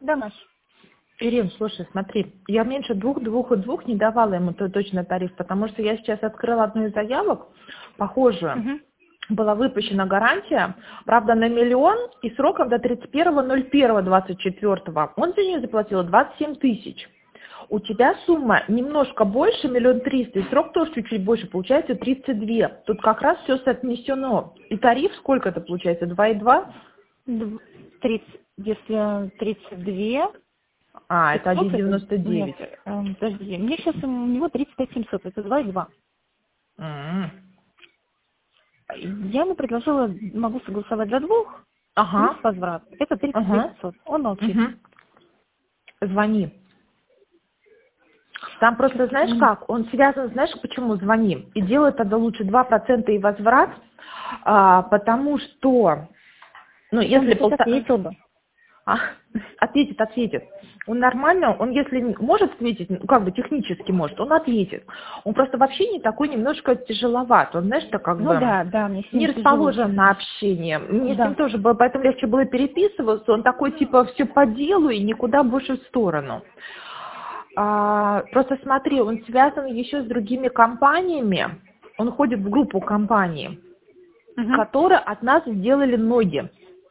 Да, Маш. Ирин, слушай, смотри, я меньше 2 не давала ему точно тариф, потому что я сейчас открыла одну из заявок, похожую. Угу. Была выпущена гарантия, правда, на 1 миллион и сроком до 31.01.24. Он за нее заплатил 27 тысяч. У тебя сумма немножко больше, 1 300 000, и срок тоже чуть-чуть больше, получается 32. Тут как раз все соотнесено. И тариф сколько это получается? 2,2? 30, если 32. А, это 1,99. Нет, подожди, мне сейчас у него 35 700, это 2,2. Я ему предложила, могу согласовать за 2, Ага. плюс возврат. Это 35 500. Он молчит. Угу. Звони. Там просто, знаешь как, он связан, знаешь, почему звони? И делает тогда лучше 2% и возврат, потому что, ну, если ответил бы. Ответит. Он нормально, он если может ответить, ну, как бы технически может, он ответит. Он просто вообще не такой, немножко тяжеловат. Он, знаешь, что как бы Да, мне с ним не тяжело. расположен на общение. Мне с Да. ним тоже было, поэтому легче было переписываться. Он такой, типа, все по делу и никуда больше в сторону. Просто смотри, он связан еще с другими компаниями. Он ходит в группу компаний, которые от нас сделали ноги.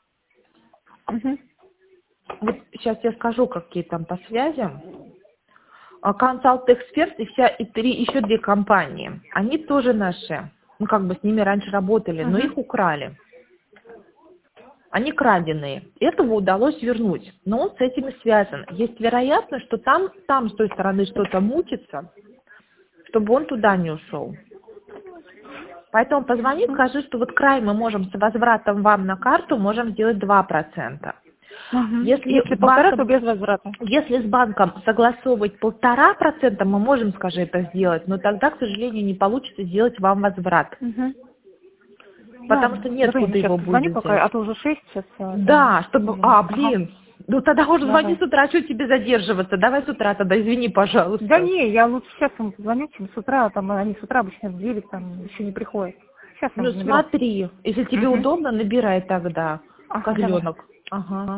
Вот сейчас я скажу, какие там по связям. Консалт Эксперт и еще 2 компании. Они тоже наши. Мы как бы с ними раньше работали, но их украли. Они краденые. Этого удалось вернуть, но он с этими связан. Есть вероятность, что там с той стороны что-то мутится, чтобы он туда не ушел. Поэтому позвони, скажи, что вот край мы можем с возвратом вам на карту, можем сделать 2%. Если 1,5, то без возврата. Если с банком согласовывать 1,5%, мы можем, скажи, это сделать, но тогда, к сожалению, не получится сделать вам возврат. Потому что нет куда его будет взять. А то уже 6 сейчас. Да, чтобы... Ну тогда уже звони с утра, что тебе задерживаться? Давай с утра тогда, извини, пожалуйста. Да не, я лучше сейчас ему позвоню, чем с утра, там они с утра обычно в 9 там еще не приходят. Сейчас Ну смотри, если тебе удобно, набирай тогда, козленок. Ага.